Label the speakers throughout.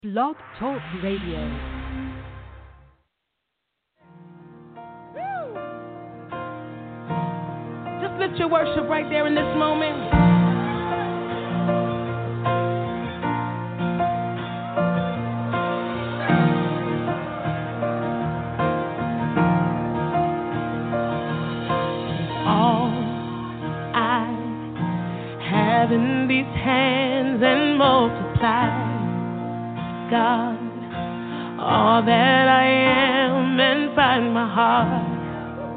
Speaker 1: Blog Talk Radio. Just lift your worship right there in this moment. All I have in these hands and multiply, God, all that I am, and find my heart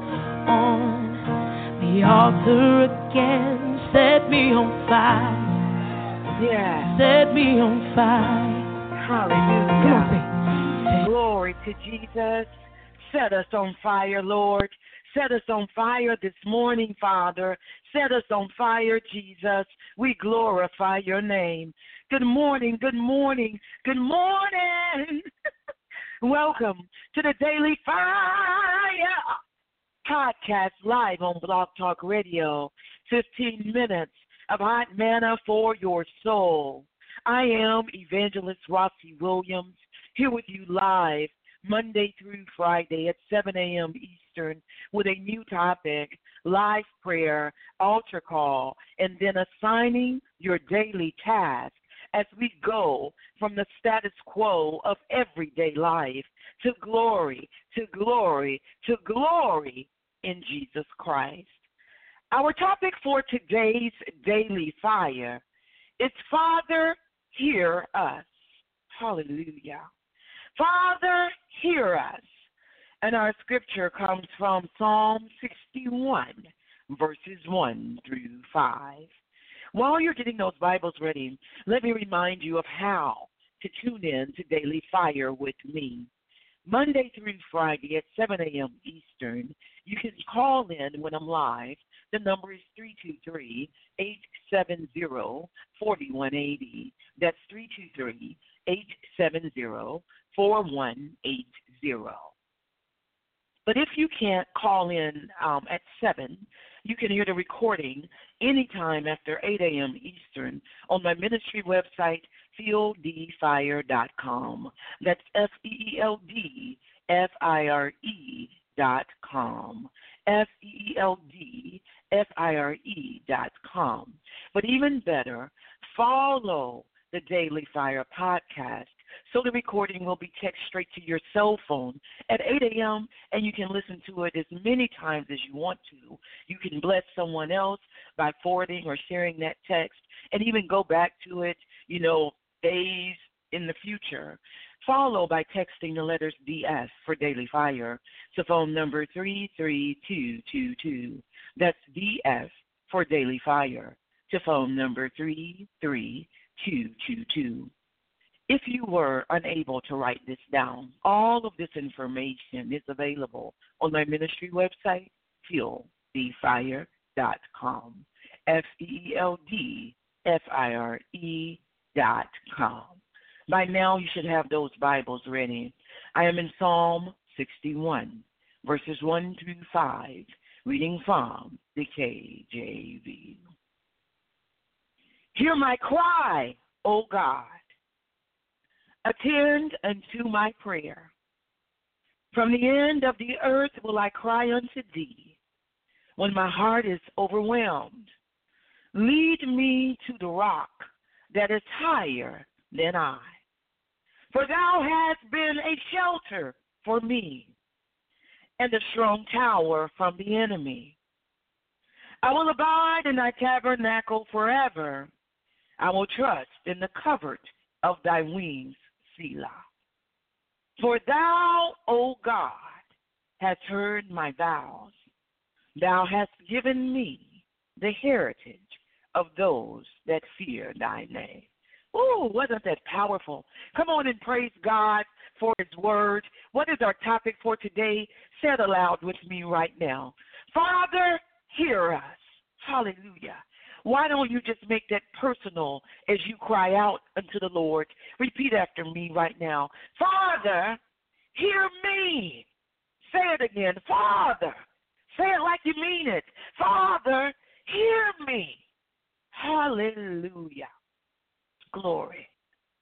Speaker 1: on the altar again. Set me on fire. Yeah. Set me on fire.
Speaker 2: Hallelujah.
Speaker 1: Come on, sing.
Speaker 2: Glory to Jesus. Set us on fire, Lord. Set us on fire this morning, Father. Set us on fire, Jesus. We glorify your name. Good morning, good morning, good morning. Welcome to the Daily Fire podcast live on Blog Talk Radio. 15 minutes of hot manna for your soul. I am Evangelist Rossi Williams, here with you live Monday through Friday at 7 a.m. Eastern with a new topic, live prayer, altar call, and then assigning your daily task as we go from the status quo of everyday life to glory, to glory, to glory in Jesus Christ. Our topic for today's Daily Fire is Father, hear us. Hallelujah. Father, hear us. And our scripture comes from Psalm 61, verses 1 through 5. While you're getting those Bibles ready, let me remind you of how to tune in to Daily Fire with me. Monday through Friday at 7 a.m. Eastern, you can call in when I'm live. The number is 323-870-4180. That's 323-870-4180. But if you can't call in at 7, you can hear the recording anytime after 8 a.m. Eastern on my ministry website, FieldFire.com. That's FieldFire.com. FieldFire.com. But even better, follow the Daily Fire podcast so the recording will be text straight to your cell phone at 8 a.m. and you can listen to it as many times as you want to. You can bless someone else by forwarding or sharing that text and even go back to it, days in the future. Follow by texting the letters DS for Daily Fire to phone number 33222. That's DS for Daily Fire to phone number 33222. If you were unable to write this down, all of this information is available on my ministry website, FieldFire.com. FieldFire.com. By now, you should have those Bibles ready. I am in Psalm 61, verses 1 through 5, reading from the KJV. Hear my cry, O God. Attend unto my prayer. From the end of the earth will I cry unto thee, when my heart is overwhelmed. Lead me to the rock that is higher than I. For thou hast been a shelter for me, and a strong tower from the enemy. I will abide in thy tabernacle forever. I will trust in the covert of thy wings, Selah. For thou, O God, hast heard my vows. Thou hast given me the heritage of those that fear thy name. Ooh, wasn't that powerful? Come on and praise God for his word. What is our topic for today? Say it aloud with me right now. Father, hear us. Hallelujah. Why don't you just make that personal as you cry out unto the Lord? Repeat after me right now. Father, hear me. Say it again. Father, say it like you mean it. Father, hear me. Hallelujah. Glory.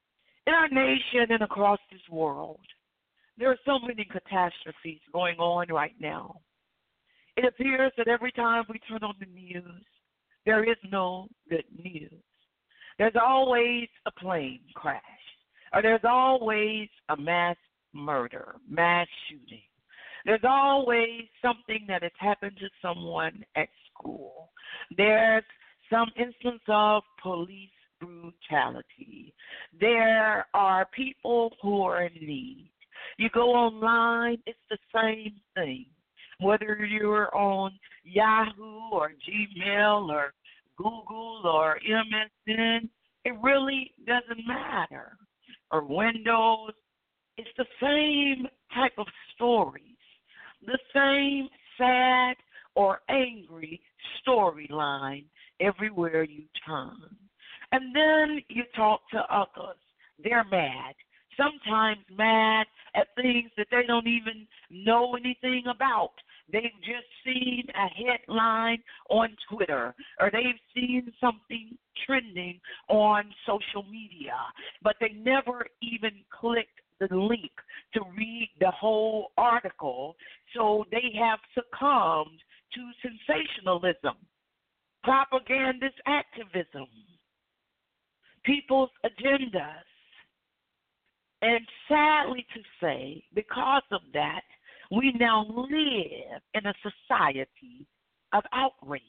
Speaker 2: In our nation and across this world, there are so many catastrophes going on right now. It appears that every time we turn on the news, there is no good news. There's always a plane crash, or there's always a mass murder, mass shooting. There's always something that has happened to someone at school. There's some instance of police brutality. There are people who are in need. You go online, it's the same thing. Whether you're on Yahoo or Gmail or Google or MSN, it really doesn't matter. Or Windows, it's the same type of stories, the same sad or angry storyline everywhere you turn. And then you talk to others. They're mad. Sometimes mad at things that they don't even know anything about. They've just seen a headline on Twitter, or they've seen something trending on social media, but they never even clicked the link to read the whole article, so they have succumbed to sensationalism, propagandist activism, people's agendas. And sadly to say, because of that, we now live in a society of outrage.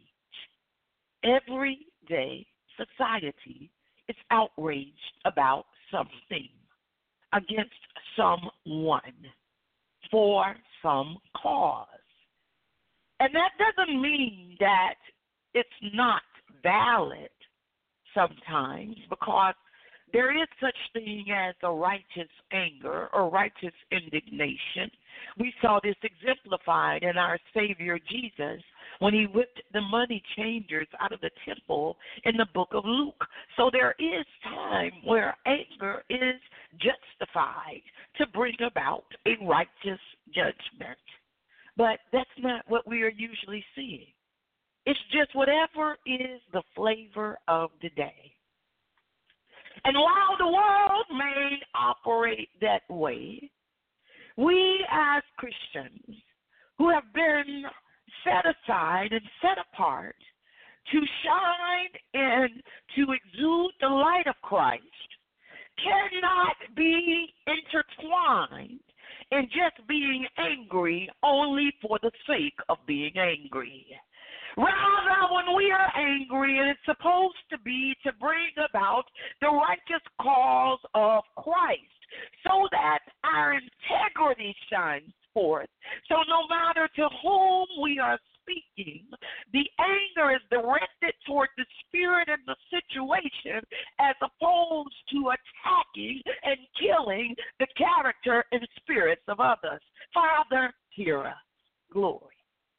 Speaker 2: Every day, society is outraged about something, against someone, for some cause. And that doesn't mean that it's not valid sometimes, because there is such thing as a righteous anger or righteous indignation. We saw this exemplified in our Savior Jesus when he whipped the money changers out of the temple in the book of Luke. So there is time where anger is justified to bring about a righteous judgment. But that's not what we are usually seeing. It's just whatever is the flavor of the day. And while the world may operate that way, we as Christians who have been set aside and set apart to shine and to exude the light of Christ cannot be intertwined in just being angry only for the sake of being angry. Rather, when we are angry, and it's supposed to be to bring about the righteous cause of Christ, so that our integrity shines forth. So no matter to whom we are speaking, the anger is directed toward the spirit and the situation, as opposed to attacking and killing the character and spirits of others. Father, hear us. Glory.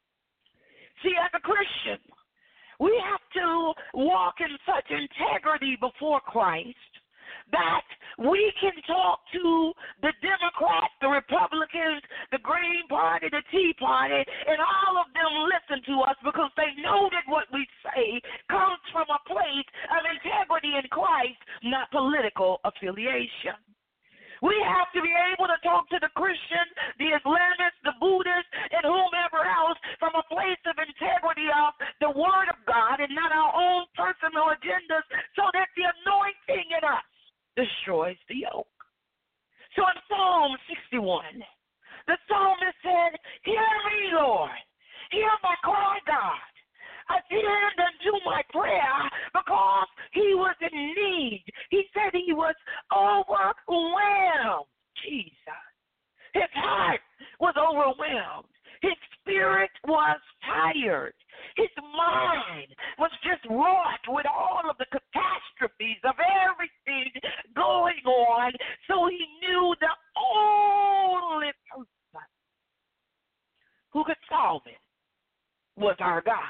Speaker 2: See, as a Christian, we have to walk in such integrity before Christ that we can talk to the Democrats, the Republicans, the Green Party, the Tea Party, and all of them listen to us because they know that what we say comes from a place of integrity in Christ, not political affiliation. We have to be able to talk to the Christian, the Islamists, the Buddhists, and whomever else from a place of integrity of the Word of God and not our own personal agendas, so that the anointing in us destroys the yoke. So in Psalm 61, the psalmist said, "Hear me, Lord. Hear my cry, God. Attend unto my prayer," because he was in need. He said he was overwhelmed. Jesus. His heart was overwhelmed. His spirit was tired. His mind was just wrought with all of the catastrophes of everything going on. So he knew the only person who could solve it was our God.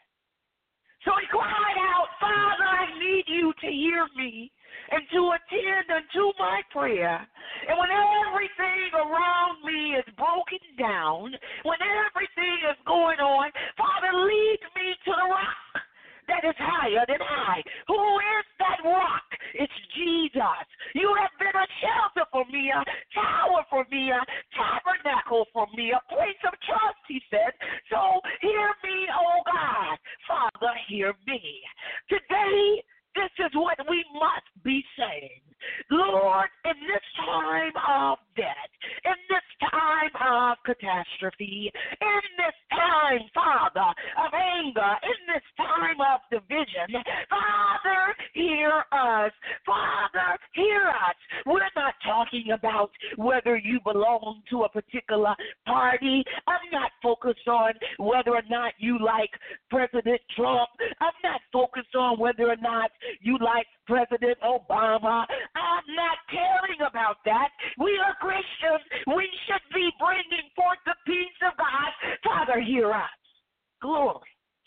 Speaker 2: So he cried out, "Father, I need you to hear me and to attend unto my prayer." And when everything around me is broken down, when everything is going on, Father, lead me to the rock that is higher than I. Who is that rock? It's Jesus. You have been a shelter for me, a tower for me, a tabernacle for me, a place of trust, he said. So hear me, oh God. Father, hear me. Today, this is what we must be saying. Lord, in this time of death, in this time of catastrophe, in this time, Father, of anger, in this time of division, Father, hear us. Father, hear us. We're not talking about whether you belong to a particular party. I'm not focused on whether or not you like President Trump. I'm not focused on whether or not you like President Obama. I'm not caring about that. We are Christians. We should be bringing forth the peace of God. Father, hear us. Glory.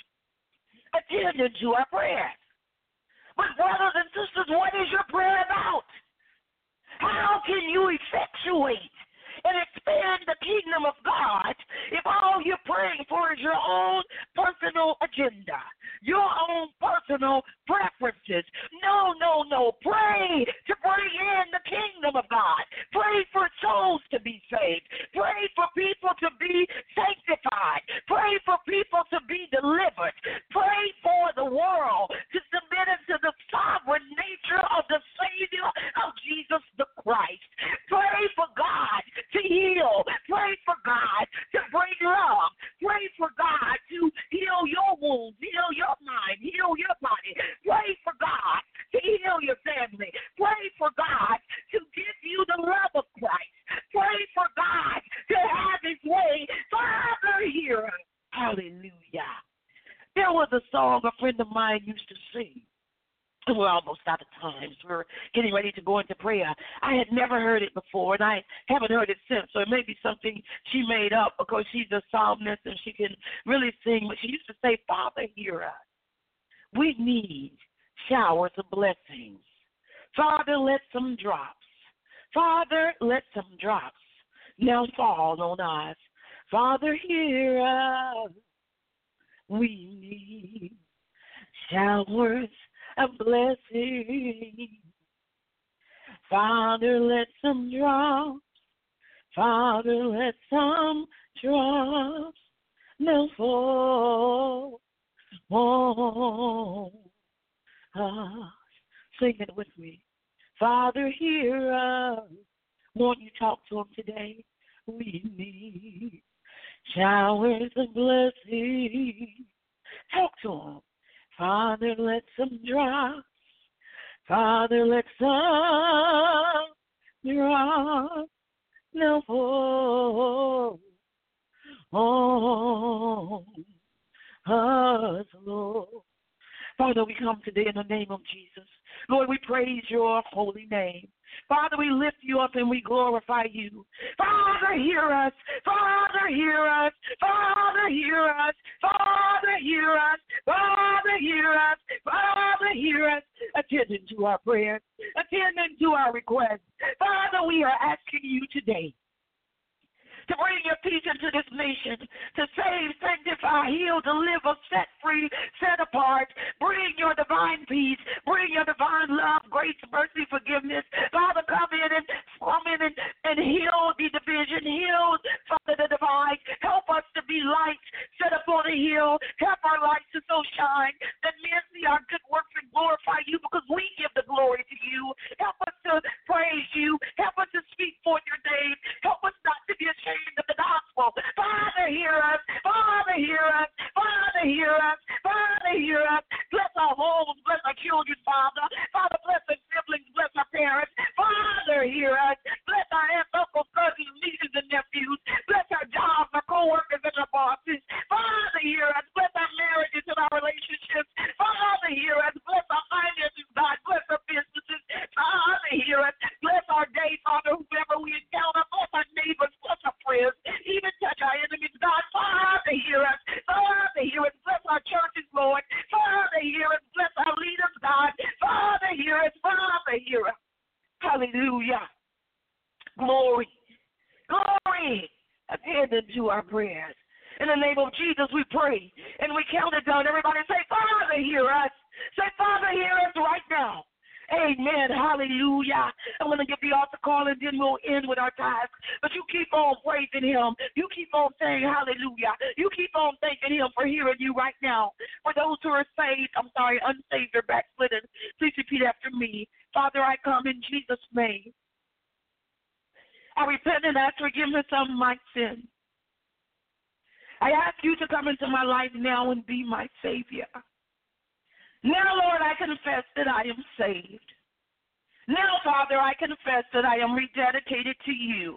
Speaker 2: Attend to our prayers. But brothers and sisters, what is your prayer about? How can you effectuate and expand the kingdom of God if all you're praying for is your own personal agenda, your own personal preferences? No, no, no. Pray to bring in the kingdom of God. Pray for souls to be saved. Pray for people to be sanctified. Pray for people to be delivered. Pray for the world to submit into the sovereign nature of the Savior of Jesus the Christ. Pray for God to heal. Pray for God to bring love. Pray for God to heal your wounds, heal your mind, heal your body. Pray for God to heal your family. Pray for God to give you the love of Christ. Pray for God to have his way. Father, hear us. Hallelujah. There was a song a friend of mine used to sing. We're almost out of time. So we're getting ready to go into prayer. I had never heard it before, and I haven't heard it since. So it may be something she made up because she's a psalmist and she can really sing. But she used to say, Father, hear us. We need showers of blessings. Father, let some drops. Father, let some drops now fall on us. Father, hear us. We need showers of blessing. Father, let some drops. Father, let some drops now fall on us. Sing it with me. Father, hear us. Won't you talk to him today? We need showers of blessing. Talk to him. Father, let some drops. Father, let some drops now fall on us, Lord. Father, we come today in the name of Jesus. Lord, we praise your holy name. Father, we lift you up and we glorify you. Father, hear us. Father, hear us. Father, hear us. Father, hear us. Father, hear us. Father, hear us. Attending to our prayers, attending to our requests. Father, we are asking you today to bring your peace into this nation, to save, sanctify, heal, deliver, set free, set apart. Bring your divine peace. Bring your divine love, grace, mercy, forgiveness. Father, come in and heal the division. Heal, Father, the divide. Help us to be light set up on a hill. Help our lights to so shine that men see our good works and glorify you because we give the glory to you. Help us to praise you. Help us to speak forth your name. Help us not to be ashamed of the gospel. Father, hear us. Father, hear us. Father, hear us. Father, hear us. Bless our homes. Bless our children, Father. Father, bless our siblings. Bless our parents. Father, hear us. Bless our aunts, uncles, cousins, nieces, and nephews. Bless our jobs, our co-workers, and our bosses. Father, hear us. Bless our marriages and our relationships. Father, hear us. Bless our finances, God. Bless our businesses. Father, hear us. Bless our day, Father, whoever we encounter. Bless our neighbors. Bless our friends. Even touch our enemies, God. Father, hear us. Father, hear us. Bless our churches, Lord. Father, hear us. Bless our leaders, God. Father, hear us. Father, hear us. Hallelujah. Glory. Glory. Attend to our prayers. In the name of Jesus, we pray. And we count it down. Everybody say, Father, hear us. Say, Father, hear us right now. Amen. Hallelujah. I'm going to give the altar call and then we'll end with our task. But you keep on praising him. You keep on saying hallelujah. You keep on thanking him for hearing you right now. For those who are saved, unsaved or backslidden, please repeat after me. Father, I come in Jesus' name. I repent and ask forgiveness of my sin. I ask you to come into my life now and be my Savior. Now, Lord, I confess that I am saved. Now, Father, I confess that I am rededicated to you.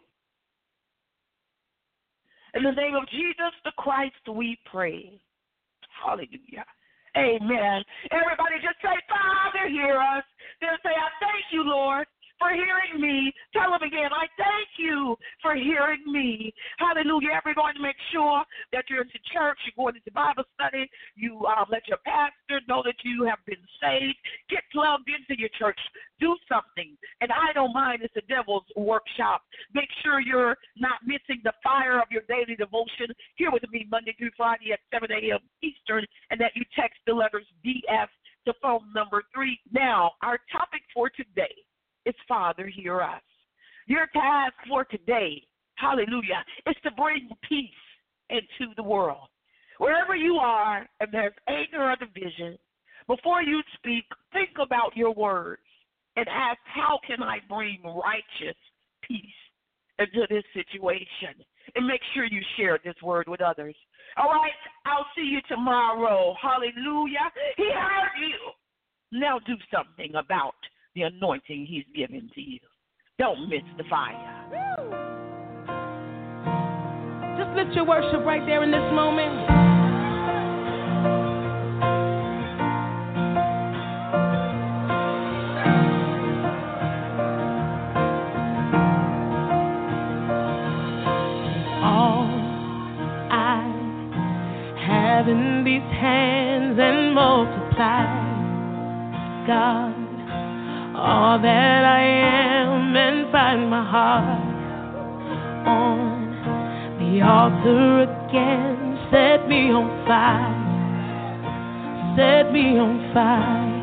Speaker 2: In the name of Jesus the Christ, we pray. Hallelujah. Amen. Everybody just say, Father, hear us. Then say, I thank you, Lord, for hearing me. Tell them again, I thank you for hearing me. Hallelujah. Everyone, make sure that you're into church, you're going into Bible study, you let your pastor know that you have been saved. Get plugged into your church. Do something. And I don't mind, it's the devil's workshop. Make sure you're not missing the fire of your daily devotion. Here with me Monday through Friday at 7 a.m. Eastern, and that you text the letters BF to phone number 3. Now, our topic for today is Father, hear us. Your task for today, hallelujah, is to bring peace into the world. Wherever you are and there's anger or division, before you speak, think about your words and ask, how can I bring righteous peace into this situation? And make sure you share this word with others. All right, I'll see you tomorrow. Hallelujah. He heard you. Now do something about the anointing he's given to you. Don't miss the fire.
Speaker 1: Just lift your worship right there in this moment. All I have in these hands and multiply, God, all that I am, and find my heart on the altar again. Set me on fire, set me on fire.